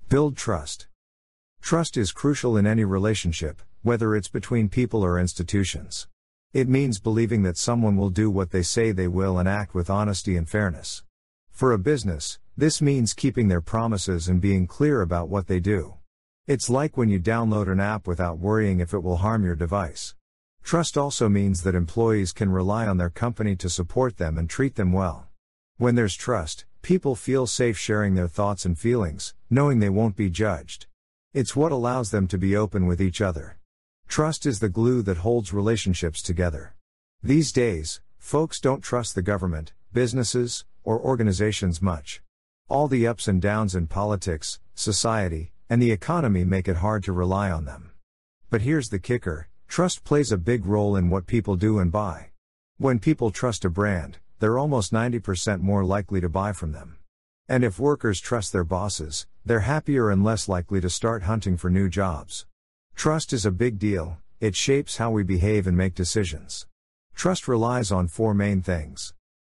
Build trust. Trust is crucial in any relationship, whether it's between people or institutions. It means believing that someone will do what they say they will and act with honesty and fairness. For a business, this means keeping their promises and being clear about what they do. It's like when you download an app without worrying if it will harm your device. Trust also means that employees can rely on their company to support them and treat them well. When there's trust, people feel safe sharing their thoughts and feelings, knowing they won't be judged. It's what allows them to be open with each other. Trust is the glue that holds relationships together. These days, folks don't trust the government, businesses, or organizations much. All the ups and downs in politics, society, and the economy make it hard to rely on them. But here's the kicker: trust plays a big role in what people do and buy. When people trust a brand, they're almost 90% more likely to buy from them. And if workers trust their bosses, they're happier and less likely to start hunting for new jobs. Trust is a big deal. It shapes how we behave and make decisions. Trust relies on 4 main things.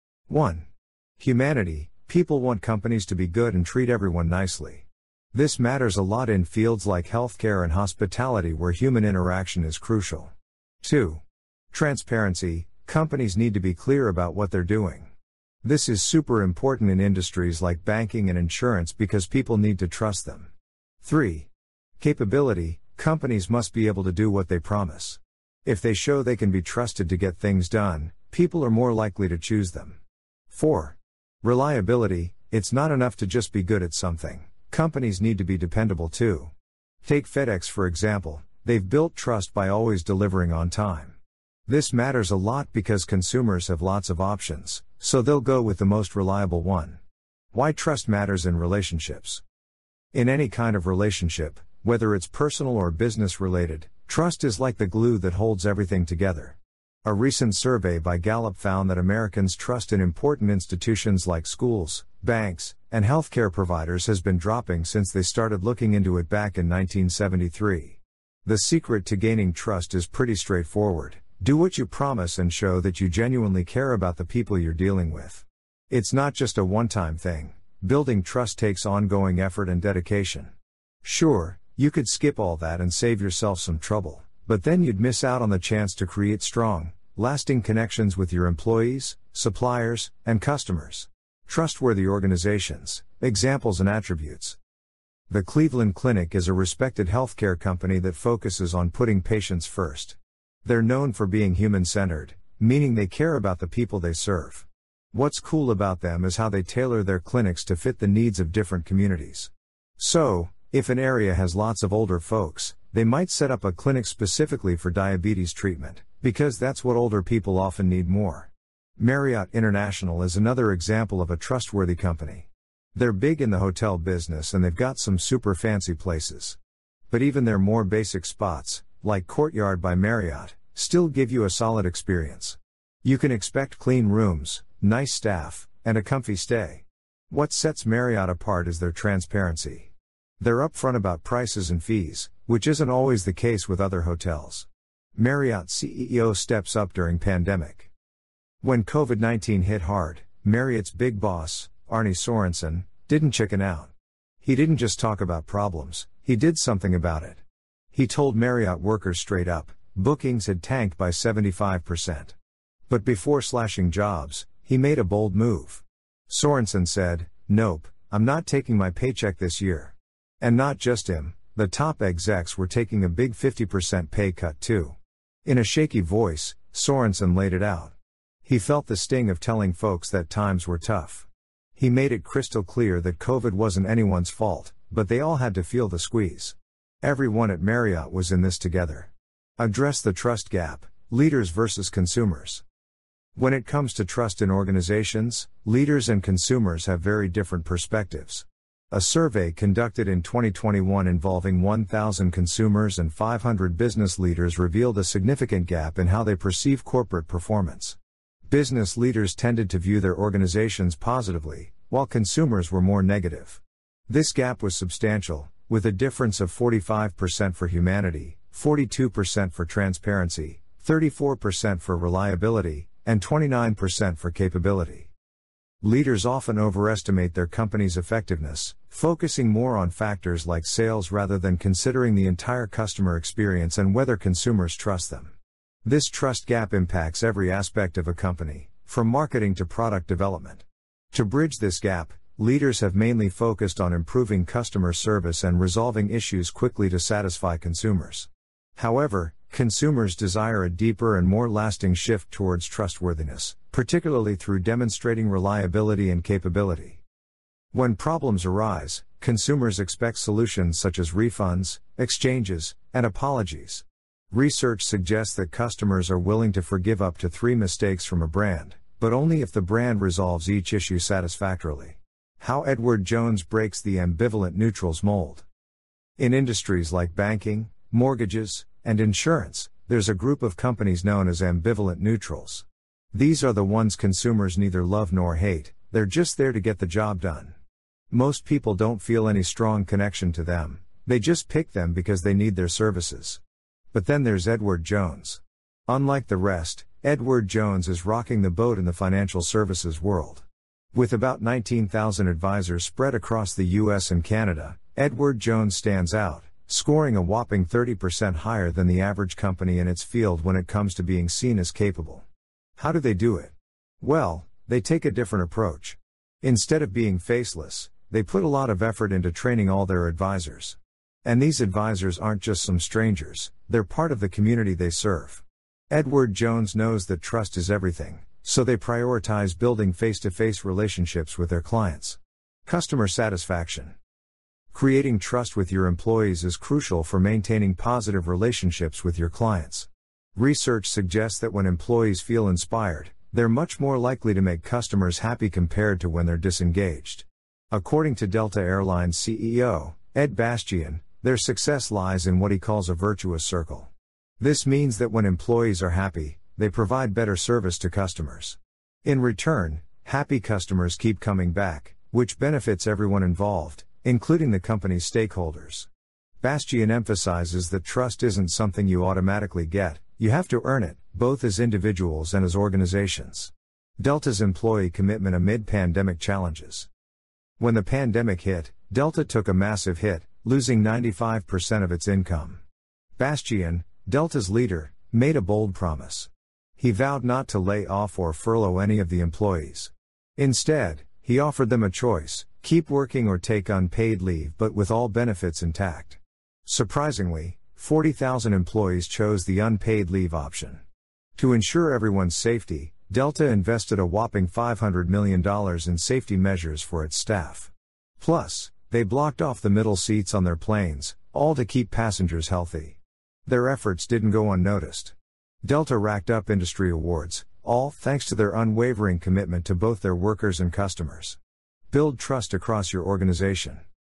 1. Humanity. People want companies to be good and treat everyone nicely. This matters a lot in fields like healthcare and hospitality where human interaction is crucial. 2. Transparency. Companies need to be clear about what they're doing. This is super important in industries like banking and insurance because people need to trust them. 3. Capability. Companies must be able to do what they promise. If they show they can be trusted to get things done, people are more likely to choose them. 4. Reliability. It's not enough to just be good at something. Companies need to be dependable too. Take FedEx for example. They've built trust by always delivering on time. This matters a lot because consumers have lots of options, so they'll go with the most reliable one. Why trust matters in relationships. In any kind of relationship, whether it's personal or business related, trust is like the glue that holds everything together. A recent survey by Gallup found that Americans' trust in important institutions like schools, banks, and healthcare providers has been dropping since they started looking into it back in 1973. The secret to gaining trust is pretty straightforward. Do what you promise and show that you genuinely care about the people you're dealing with. It's not just a one-time thing. Building trust takes ongoing effort and dedication. Sure, you could skip all that and save yourself some trouble, but then you'd miss out on the chance to create strong, lasting connections with your employees, suppliers, and customers. Trustworthy organizations, examples and attributes. The Cleveland Clinic is a respected healthcare company that focuses on putting patients first. They're known for being human-centered, meaning they care about the people they serve. What's cool about them is how they tailor their clinics to fit the needs of different communities. So, if an area has lots of older folks, they might set up a clinic specifically for diabetes treatment, because that's what older people often need more. Marriott International is another example of a trustworthy company. They're big in the hotel business and they've got some super fancy places. But even their more basic spots, like Courtyard by Marriott, still give you a solid experience. You can expect clean rooms, nice staff, and a comfy stay. What sets Marriott apart is their transparency. They're upfront about prices and fees, which isn't always the case with other hotels. Marriott CEO steps up during pandemic. When COVID-19 hit hard, Marriott's big boss, Arne Sorenson, didn't chicken out. He didn't just talk about problems, he did something about it. He told Marriott workers straight up, bookings had tanked by 75%. But before slashing jobs, he made a bold move. Sorenson said, "Nope, I'm not taking my paycheck this year." And not just him, the top execs were taking a big 50% pay cut too. In a shaky voice, Sorenson laid it out. He felt the sting of telling folks that times were tough. He made it crystal clear that COVID wasn't anyone's fault, but they all had to feel the squeeze. Everyone at Marriott was in this together. Address the trust gap, leaders versus consumers. When it comes to trust in organizations, leaders and consumers have very different perspectives. A survey conducted in 2021 involving 1,000 consumers and 500 business leaders revealed a significant gap in how they perceive corporate performance. Business leaders tended to view their organizations positively, while consumers were more negative. This gap was substantial, with a difference of 45% for humanity, 42% for transparency, 34% for reliability, and 29% for capability. Leaders often overestimate their company's effectiveness, focusing more on factors like sales rather than considering the entire customer experience and whether consumers trust them. This trust gap impacts every aspect of a company, from marketing to product development. To bridge this gap, leaders have mainly focused on improving customer service and resolving issues quickly to satisfy consumers. However, consumers desire a deeper and more lasting shift towards trustworthiness, particularly through demonstrating reliability and capability. When problems arise, consumers expect solutions such as refunds, exchanges, and apologies. Research suggests that customers are willing to forgive up to 3 mistakes from a brand, but only if the brand resolves each issue satisfactorily. How Edward Jones breaks the ambivalent neutrals mold. In industries like banking, mortgages, and insurance, there's a group of companies known as ambivalent neutrals. These are the ones consumers neither love nor hate, they're just there to get the job done. Most people don't feel any strong connection to them, they just pick them because they need their services. But then there's Edward Jones. Unlike the rest, Edward Jones is rocking the boat in the financial services world. With about 19,000 advisors spread across the US and Canada, Edward Jones stands out, scoring a whopping 30% higher than the average company in its field when it comes to being seen as capable. How do they do it? Well, they take a different approach. Instead of being faceless, they put a lot of effort into training all their advisors. And these advisors aren't just some strangers, they're part of the community they serve. Edward Jones knows that trust is everything, so they prioritize building face-to-face relationships with their clients. Customer satisfaction. Creating trust with your employees is crucial for maintaining positive relationships with your clients. Research suggests that when employees feel inspired, they're much more likely to make customers happy compared to when they're disengaged. According to Delta Airlines CEO, Ed Bastian, their success lies in what he calls a virtuous circle. This means that when employees are happy, they provide better service to customers. In return, happy customers keep coming back, which benefits everyone involved, including the company's stakeholders. Bastian emphasizes that trust isn't something you automatically get, you have to earn it, both as individuals and as organizations. Delta's employee commitment amid pandemic challenges. When the pandemic hit, Delta took a massive hit, losing 95% of its income. Bastian, Delta's leader, made a bold promise. He vowed not to lay off or furlough any of the employees. Instead, he offered them a choice: keep working or take unpaid leave but with all benefits intact. Surprisingly, 40,000 employees chose the unpaid leave option. To ensure everyone's safety, Delta invested a whopping $500 million in safety measures for its staff. Plus, they blocked off the middle seats on their planes, all to keep passengers healthy. Their efforts didn't go unnoticed. Delta racked up industry awards, all thanks to their unwavering commitment to both their workers and customers. Build trust across your organization.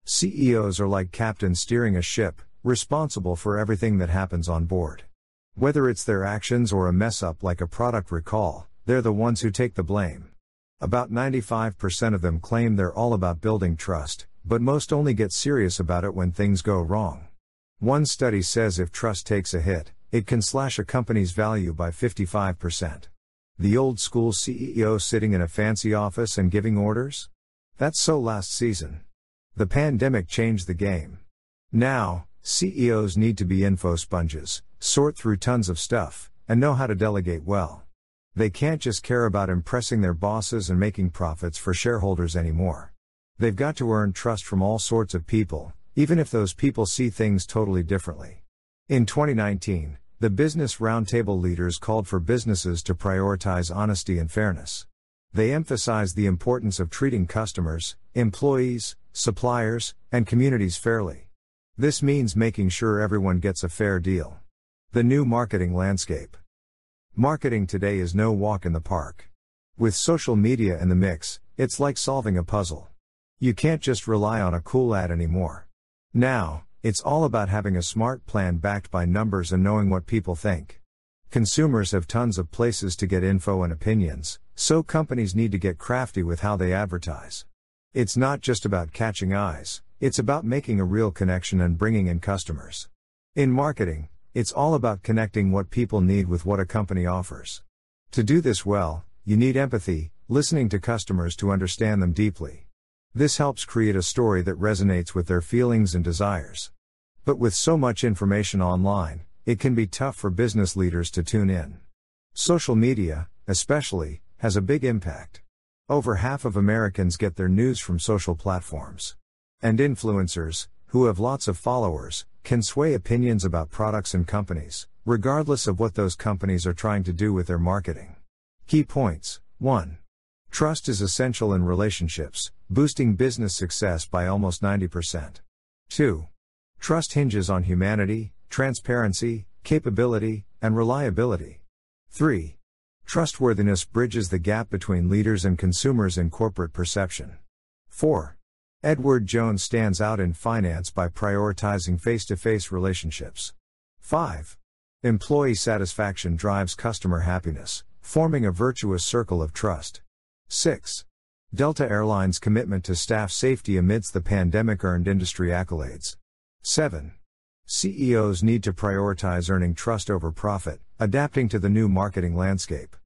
CEOs are like captains steering a ship, responsible for everything that happens on board. Whether it's their actions or a mess-up like a product recall, they're the ones who take the blame. About 95% of them claim they're all about building trust, but most only get serious about it when things go wrong. One study says if trust takes a hit, it can slash a company's value by 55%. The old school CEO sitting in a fancy office and giving orders? That's so last season. The pandemic changed the game. Now, CEOs need to be info sponges, sort through tons of stuff, and know how to delegate well. They can't just care about impressing their bosses and making profits for shareholders anymore. They've got to earn trust from all sorts of people, even if those people see things totally differently. In 2019, the Business Roundtable leaders called for businesses to prioritize honesty and fairness. They emphasized the importance of treating customers, employees, suppliers, and communities fairly. This means making sure everyone gets a fair deal. The new marketing landscape. Marketing today is no walk in the park. With social media in the mix, it's like solving a puzzle. You can't just rely on a cool ad anymore. Now, it's all about having a smart plan backed by numbers and knowing what people think. Consumers have tons of places to get info and opinions, so companies need to get crafty with how they advertise. It's not just about catching eyes, it's about making a real connection and bringing in customers. In marketing, it's all about connecting what people need with what a company offers. To do this well, you need empathy, listening to customers to understand them deeply. This helps create a story that resonates with their feelings and desires. But with so much information online, it can be tough for business leaders to tune in. Social media, especially, has a big impact. Over half of Americans get their news from social platforms. And influencers, who have lots of followers, can sway opinions about products and companies, regardless of what those companies are trying to do with their marketing. Key points. 1. Trust is essential in relationships, boosting business success by almost 90%. 2. Trust hinges on humanity, transparency, capability, and reliability. 3. Trustworthiness bridges the gap between leaders and consumers in corporate perception. 4. Edward Jones stands out in finance by prioritizing face-to-face relationships. 5. Employee satisfaction drives customer happiness, forming a virtuous circle of trust. 6. Delta Airlines' commitment to staff safety amidst the pandemic earned industry accolades. 7. CEOs need to prioritize earning trust over profit, adapting to the new marketing landscape.